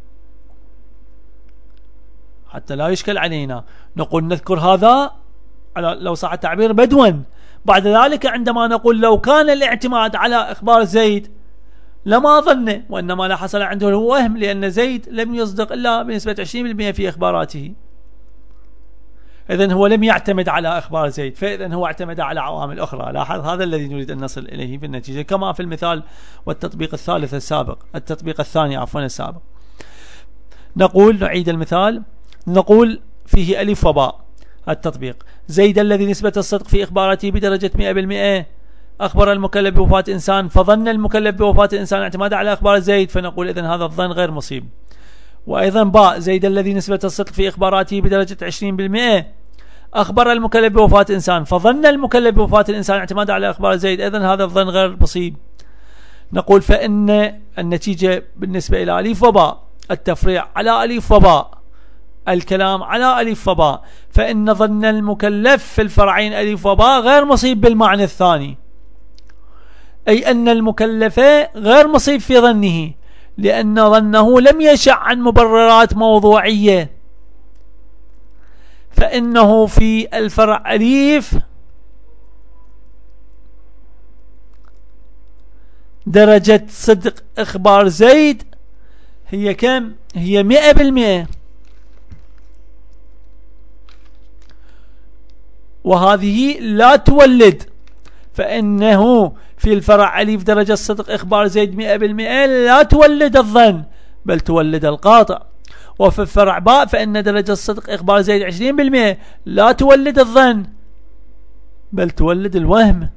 حتى لا يشكل علينا نقول نذكر هذا على لو صح التعبير بدوا. بعد ذلك عندما نقول لو كان الاعتماد على إخبار زيد لما ظن، وإنما لا حصل عنده الوهم، لأن زيد لم يصدق إلا بنسبة عشرين بالمئة في إخباراته. إذن هو لم يعتمد على إخبار زيد، فإذن هو اعتمد على عوامل أخرى. لاحظ هذا الذي نريد أن نصل إليه في النتيجة، كما في المثال والتطبيق الثالث السابق، التطبيق الثاني عفوا السابق. نقول نعيد المثال، نقول فيه ألف وباء. التطبيق زيد الذي نسبة الصدق في إخبارته بدرجة مئة بالمئة أخبر المكلف بوفاة إنسان، فظن المكلف بوفاة الإنسان اعتماد على أخبار زيد، فنقول إذن هذا الظن غير مصيب. وأيضا باء زيد الذي نسبة الصدق في إخباراته بدرجة عشرين بالمئة أخبر المكلف بوفاة إنسان، فظن المكلف بوفاة الإنسان اعتماد على أخبار زيد، إذن هذا الظن غير مصيب. نقول فإن النتيجة بالنسبة إلى ألف وباء، التفريع على ألف وباء، الكلام على ألف وباء، فإن ظن المكلف في الفرعين ألف وباء غير مصيب بالمعنى الثاني، أي أن المكلف غير مصيب في ظنه، لأن ظنه لم يشع عن مبررات موضوعية، فإنه في الفرع أليف درجة صدق إخبار زيد هي كم؟ هي مئة بالمئة، وهذه لا تولد، فإنه في الفرع أليف درجة صدق إخبار زيد مئة بالمئة لا تولد الظن بل تولد القاطع. وفي الفرع باء فإن درجة صدق إخبار زيد عشرين بالمئة لا تولد الظن بل تولد الوهم.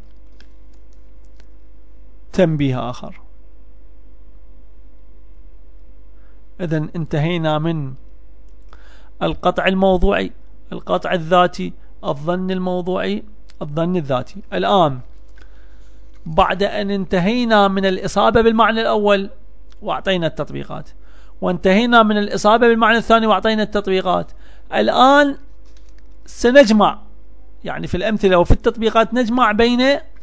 تنبيه آخر، إذن انتهينا من القطع الموضوعي، القطع الذاتي، الظن الموضوعي، الظن الذاتي. الآن بعد أن انتهينا من الإصابة بالمعنى الأول وأعطينا التطبيقات، وانتهينا من الإصابة بالمعنى الثاني وأعطينا التطبيقات، الآن سنجمع، يعني في الأمثلة وفي التطبيقات نجمع بين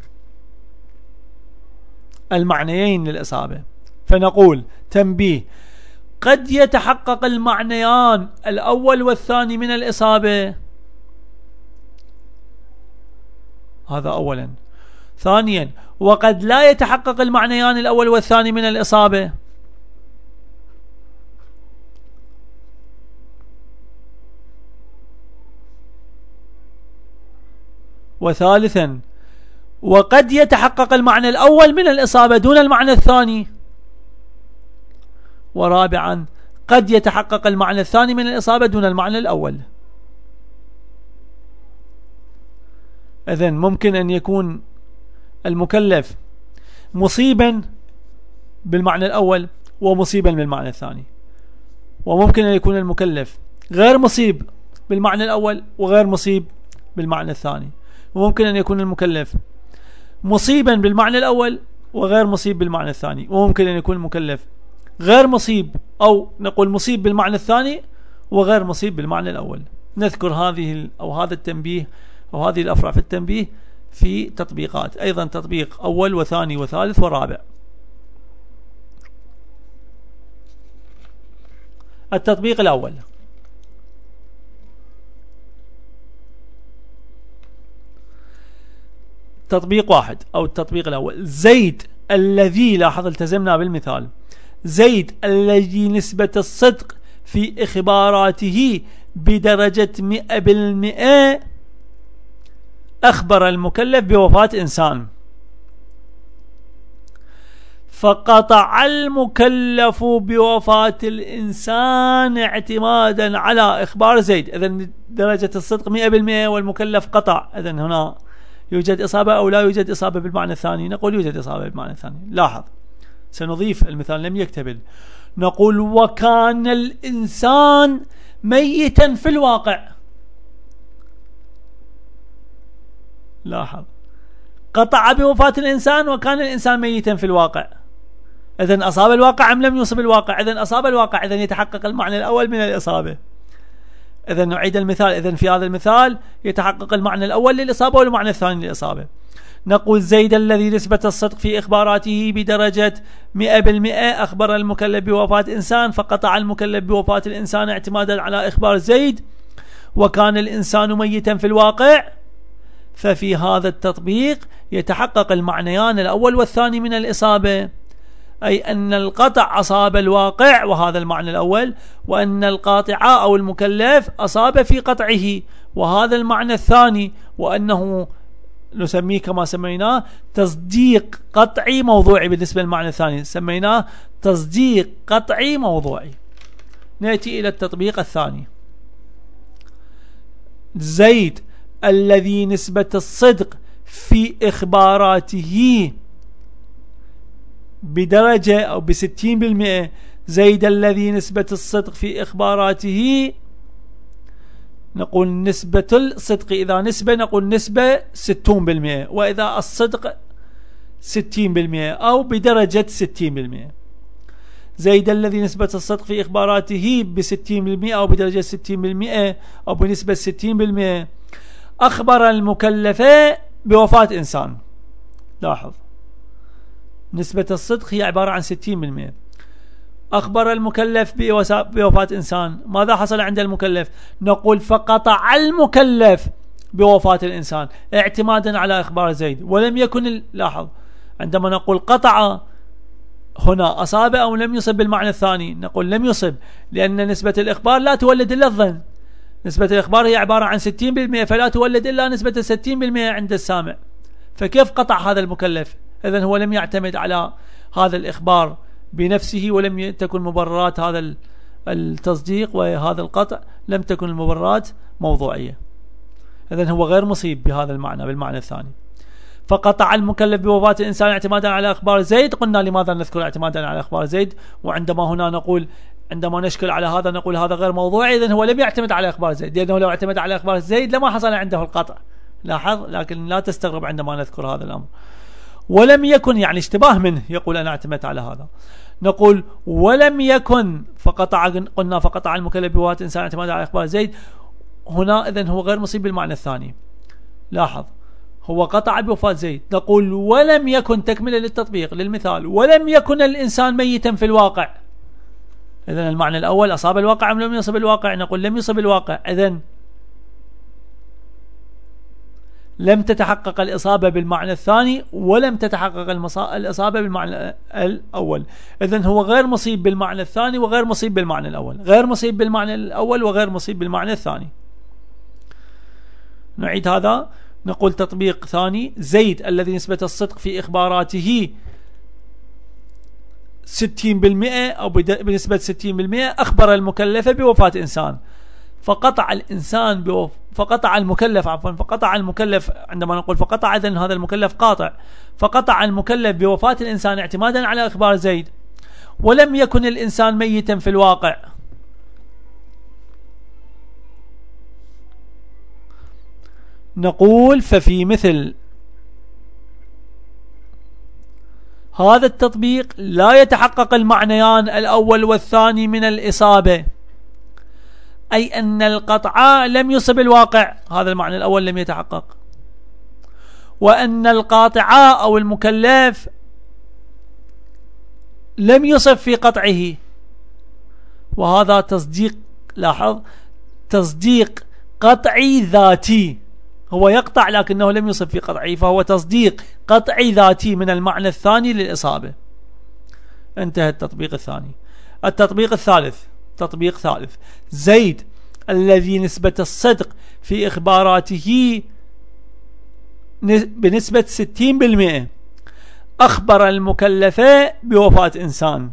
المعنيين للإصابة. فنقول تنبيه: قد يتحقق المعنيان الأول والثاني من الإصابة، هذا أولا. ثانيا: وقد لا يتحقق المعنيان الأول والثاني من الإصابة. وثالثا: وقد يتحقق المعنى الأول من الإصابة دون المعنى الثاني. ورابعا: قد يتحقق المعنى الثاني من الإصابة دون المعنى الأول. إذن ممكن أن يكون المكلف مصيبا بالمعنى الأول ومصيبا بالمعنى الثاني، وممكن أن يكون المكلف غير مصيب بالمعنى الأول وغير مصيب بالمعنى الثاني، وممكن أن يكون المكلف مصيبا بالمعنى الأول وغير مصيب بالمعنى الثاني، وممكن أن يكون المكلف غير مصيب أو نقول مصيب بالمعنى الثاني وغير مصيب بالمعنى الأول. نذكر هذه أو هذا التنبيه أو هذه الأفرع في التنبيه في تطبيقات، أيضا تطبيق أول وثاني وثالث ورابع. التطبيق الأول: تطبيق واحد أو التطبيق الأول: زيد الذي، لاحظ التزمنا بالمثال، زيد الذي نسبة الصدق في إخباراته بدرجة مئة بالمئة أخبر المكلف بوفاة إنسان، فقطع المكلف بوفاة الإنسان اعتمادا على إخبار زيد. إذن درجة الصدق مئة بالمئة والمكلف قطع، إذن هنا يوجد إصابة أو لا يوجد إصابة بالمعنى الثاني؟ نقول يوجد إصابة بالمعنى الثاني. لاحظ سنضيف المثال لم يكتمل، نقول: وكان الإنسان ميتا في الواقع. لاحظ قطع بوفاة الإنسان وكان الإنسان ميتا في الواقع. إذن أصاب الواقع أم لم يصب الواقع؟ إذن أصاب الواقع، إذن يتحقق المعنى الأول من الإصابة. إذن نعيد المثال، إذن في هذا المثال يتحقق المعنى الأول للإصابة والمعنى الثاني للإصابة. نقول: زيد الذي نسبة الصدق في إخباراته بدرجة مئة بالمئة أخبر المكلف بوفاة إنسان، فقطع المكلف بوفاة الإنسان اعتمادا على إخبار زيد، وكان الإنسان ميتا في الواقع. ففي هذا التطبيق يتحقق المعنيان الأول والثاني من الإصابة، أي أن القطع أصاب الواقع وهذا المعنى الأول، وأن القاطع أو المكلف أصاب في قطعه وهذا المعنى الثاني، وأنه نسميه كما سميناه تصديق قطعي موضوعي. بالنسبة للمعنى الثاني سميناه تصديق قطعي موضوعي. نأتي إلى التطبيق الثاني: زيد الذي نسبة الصدق في إخباراته بدرجة أو بستين بالمئة. زيد الذي نسبة الصدق في إخباراته، نقول نسبة الصدق، إذا نسبة نقول نسبة ستون بالمئة، وإذا الصدق ستين بالمئة أو بدرجة ستين بالمئة. زيد الذي نسبة الصدق في إخباراته بستين بالمئة أو بدرجة ستين بالمئة أو بنسبة ستين بالمئة أخبر المكلف بوفاة إنسان. لاحظ نسبة الصدق هي عبارة عن ستين بالمئة. أخبر المكلف بوفاة إنسان، ماذا حصل عند المكلف؟ نقول: فقطع المكلف بوفاة الإنسان اعتمادا على إخبار زيد، ولم يكن. لاحظ عندما نقول قطع هنا أصاب أو لم يصب بالمعنى الثاني؟ نقول لم يصب، لأن نسبة الإخبار لا تولد إلا الظن. نسبة الإخبار هي عبارة عن ستين بالمئة، فلا تولد إلا نسبة ستين بالمئة عند السامع. فكيف قطع هذا المكلف؟ إذن هو لم يعتمد على هذا الإخبار بنفسه، ولم تكن مبررات هذا التصديق وهذا القطع لم تكن المبررات موضوعية. إذن هو غير مصيب بهذا المعنى بالمعنى الثاني. فقطع المكلف بوفاة الإنسان اعتمادا على أخبار زيد. قلنا لماذا نذكر اعتمادا على أخبار زيد؟ وعندما هنا نقول عندما نشكل على هذا نقول هذا غير موضوعي، إذن هو لم يعتمد على إخبار زيد، لأنه لو اعتمد على إخبار زيد لما حصل عنده القطع. لاحظ، لكن لا تستغرب عندما نذكر هذا الأمر. ولم يكن يعني اشتباه منه يقول أنا اعتمدت على هذا. نقول ولم يكن فقطع، قلنا فقطع المكلف بوفاة إنسان اعتمادا على إخبار زيد، هنا إذن هو غير مصيب بالمعنى الثاني. لاحظ، هو قطع بوفاة زيد. نقول ولم يكن، تكملة للتطبيق للمثال، ولم يكن الإنسان ميتا في الواقع. إذن المعنى الأول أصاب الواقع أم لم يصب الواقع؟ نقول لم يصب الواقع، إذن لم تتحقق الإصابة بالمعنى الثاني ولم تتحقق الإصابة بالمعنى الأول. إذن هو غير مصيب بالمعنى الثاني وغير مصيب بالمعنى الأول، غير مصيب بالمعنى الأول وغير مصيب بالمعنى الثاني. نعيد هذا. نقول تطبيق ثاني، زيد الذي نسبة الصدق في إخباراته ستين بالمئة أو بنسبة ستين بالمئة أخبر المكلف بوفاة إنسان، فقطع الإنسان بوف... فقطع المكلف عفوا فقطع المكلف. عندما نقول فقطع، إذن هذا المكلف قاطع، فقطع المكلف بوفاة الإنسان اعتمادا على إخبار زيد. ولم يكن الإنسان ميتا في الواقع. نقول ففي مثل هذا التطبيق لا يتحقق المعنيان الأول والثاني من الإصابة، أي أن القطع لم يصب الواقع، هذا المعنى الأول لم يتحقق، وأن القاطع أو المكلف لم يصب في قطعه، وهذا تصديق. لاحظ، تصديق قطعي ذاتي، هو يقطع لكنه لم يصب في قطعه، فهو تصديق قطعي ذاتي من المعنى الثاني للإصابة. انتهى التطبيق الثاني. التطبيق الثالث، تطبيق ثالث، زيد الذي نسبة الصدق في إخباراته بنسبة ستين بالمئة أخبر المكلف بوفاة إنسان.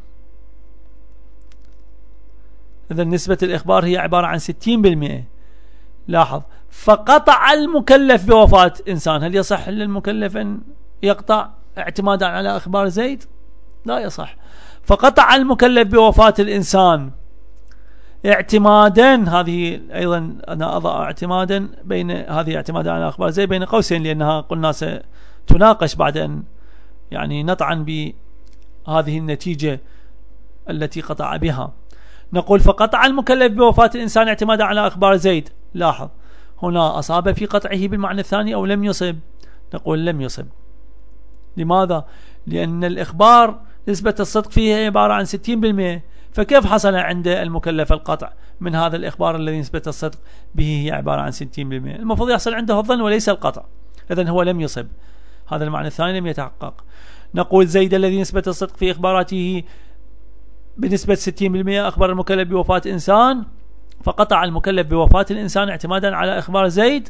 إذا نسبة الإخبار هي عبارة عن ستين بالمئة. لاحظ، فقطع المكلف بوفاة إنسان. هل يصح للمكلف أن يقطع اعتمادا على إخبار زيد؟ لا يصح. فقطع المكلف بوفاة الإنسان اعتمادا، هذه أيضا أنا أضع اعتمادا بين هذه اعتمادا على أخبار زيد بين قوسين، لأنها قلنا ستناقش بعد أن يعني نطعن بهذه النتيجة التي قطع بها. نقول فقطع المكلف بوفاة الإنسان اعتمادا على أخبار زيد. لاحظ، هنا أصاب في قطعه بالمعنى الثاني أو لم يصب؟ نقول لم يصب. لماذا؟ لأن الإخبار نسبة الصدق فيه عبارة عن ستين بالمئة، فكيف حصل عند المكلف القطع من هذا الإخبار الذي نسبة الصدق به هي عبارة عن ستين بالمئة؟ المفروض يحصل عنده الظن وليس القطع. إذن هو لم يصب، هذا المعنى الثاني لم يتحقق. نقول زيد الذي نسبة الصدق في إخباراته بنسبة ستين بالمئة أخبر المكلف بوفاة إنسان، فقطع المكلف بوفاة الإنسان اعتمادا على إخبار زيد،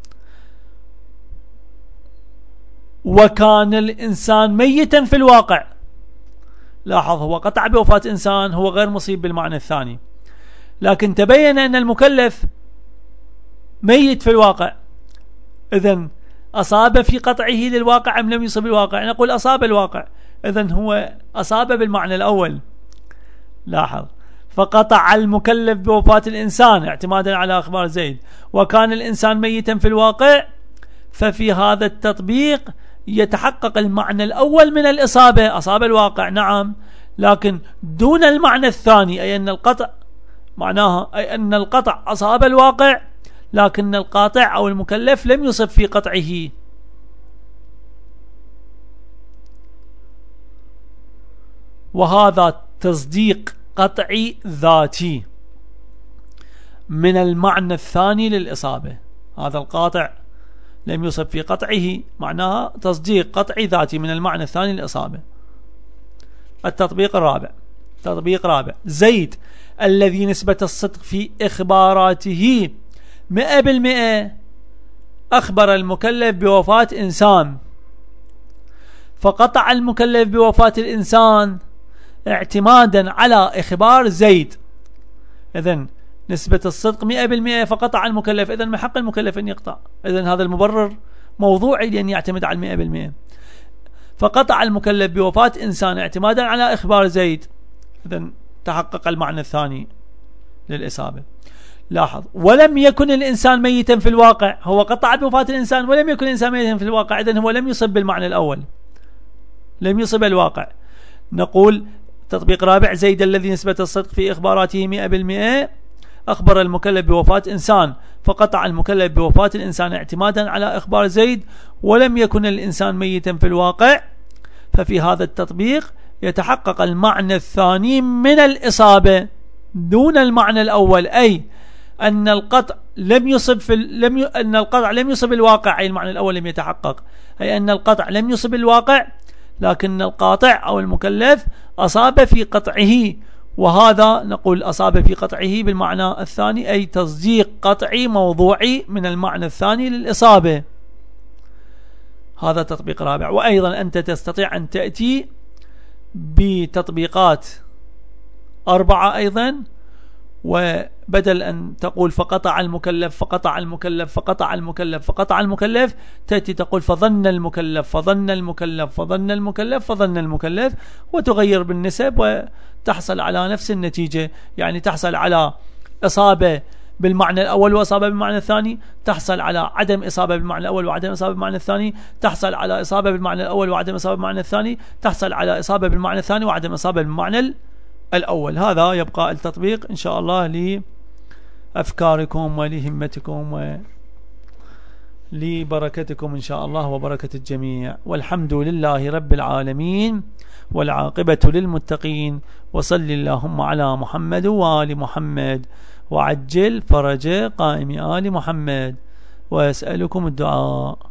وكان الإنسان ميتا في الواقع. لاحظ، هو قطع بوفاة إنسان، هو غير مصيب بالمعنى الثاني، لكن تبين أن المكلف ميت في الواقع. إذن أصاب في قطعه للواقع أم لم يصب الواقع؟ نقول أصاب الواقع، إذن هو أصاب بالمعنى الأول. لاحظ، فقطع المكلف بوفاة الإنسان اعتمادا على أخبار زيد، وكان الإنسان ميتا في الواقع، ففي هذا التطبيق يتحقق المعنى الأول من الإصابة، أصاب الواقع نعم، لكن دون المعنى الثاني، أي أن القطع معناها أي أن القطع أصاب الواقع، لكن القاطع أو المكلف لم يصب في قطعه. وهذا تصديق قطعي ذاتي من المعنى الثاني للإصابة. هذا القاطع لم يصب في قطعه، معناها تصديق قطعي ذاتي من المعنى الثاني للإصابة. التطبيق الرابع، تطبيق رابع، زيد الذي نسبة الصدق في إخباراته مئة بالمئة أخبر المكلف بوفاة إنسان، فقطع المكلف بوفاة الإنسان اعتمادا على إخبار زيد. إذن نسبة الصدق مئة بالمئة فقطع المكلف، إذن من حق المكلف أن يقطع. إذن هذا المبرر موضوعي لأن يعتمد على المئة بالمئة. فقطع المكلف بوفاة إنسان اعتمادا على إخبار زيد، إذن تحقق المعنى الثاني للإصابة. لاحظ، ولم يكن الإنسان ميتا في الواقع، هو قطع بوفاة الإنسان ولم يكن الإنسان ميتا في الواقع، إذن هو لم يصب بالمعنى الأول، لم يصب الواقع. نقول تطبيق رابع: زيد الذي نسبة الصدق في إخباراته مئة بالمئة أخبر المكلف بوفاة إنسان، فقطع المكلف بوفاة الإنسان اعتمادا على إخبار زيد ولم يكن الإنسان ميتا في الواقع. ففي هذا التطبيق يتحقق المعنى الثاني من الإصابة دون المعنى الأول، أي أن القطع لم يصب في لم ي... أن القطع لم يصب الواقع، أي المعنى الأول لم يتحقق، أي أن القطع لم يصب الواقع، لكن القاطع أو المكلف أصاب في قطعه، وهذا نقول أصاب في قطعه بالمعنى الثاني، أي تصديق قطعي موضوعي من المعنى الثاني للإصابة. هذا تطبيق رابع. وأيضا أنت تستطيع أن تأتي بتطبيقات أربعة أيضا، وبدل أن تقول فقطع المكلف فقطع المكلف فقطع المكلف فقطع المكلف، تأتي تقول فظن المكلف فظن المكلف فظن المكلف فظن المكلف، وتغير بالنسب وتحصل على نفس النتيجة. يعني تحصل على إصابة بالمعنى الأول وإصابة بالمعنى الثاني، تحصل على عدم إصابة بالمعنى الأول وعدم إصابة بالمعنى الثاني، تحصل على إصابة بالمعنى الأول وعدم إصابة بالمعنى الثاني، تحصل على إصابة بالمعنى الثاني وعدم إصابة بالمعنى الأول. هذا يبقى التطبيق إن شاء الله لأفكاركم ولهمتكم ولبركتكم إن شاء الله وبركة الجميع. والحمد لله رب العالمين، والعاقبة للمتقين، وصل اللهم على محمد وآل محمد، وعجل فرج قائم آل محمد، وأسألكم الدعاء.